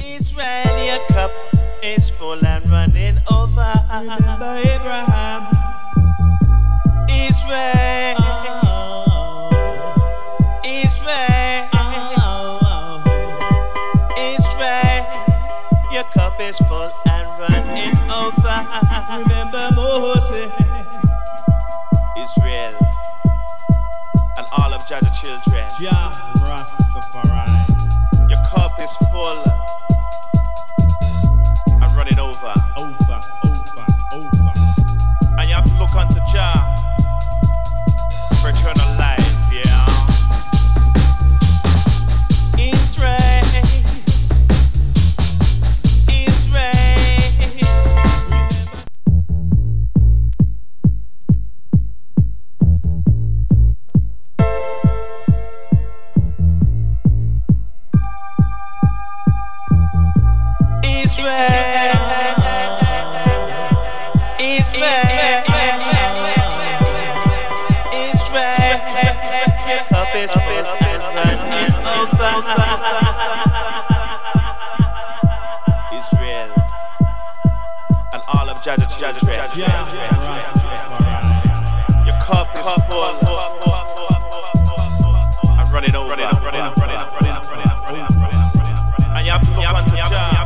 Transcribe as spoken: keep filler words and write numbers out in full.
Israel, your cup is full and running over. Remember Abraham. Israel, Oh, Israel, oh, Israel, your cup is full and running over. remember Moses. Israel and all of Jaja children, Jah Rastafari. your cup is full and running over. Over, over, over. And you have to look unto Jah for eternal life, yeah. Israel, Israel. Israel, Israel, Israel, your cup is full and running over. Israel and all of Jaja children, Jah Rastafari. your cup is full and running over. And you have to look unto Jah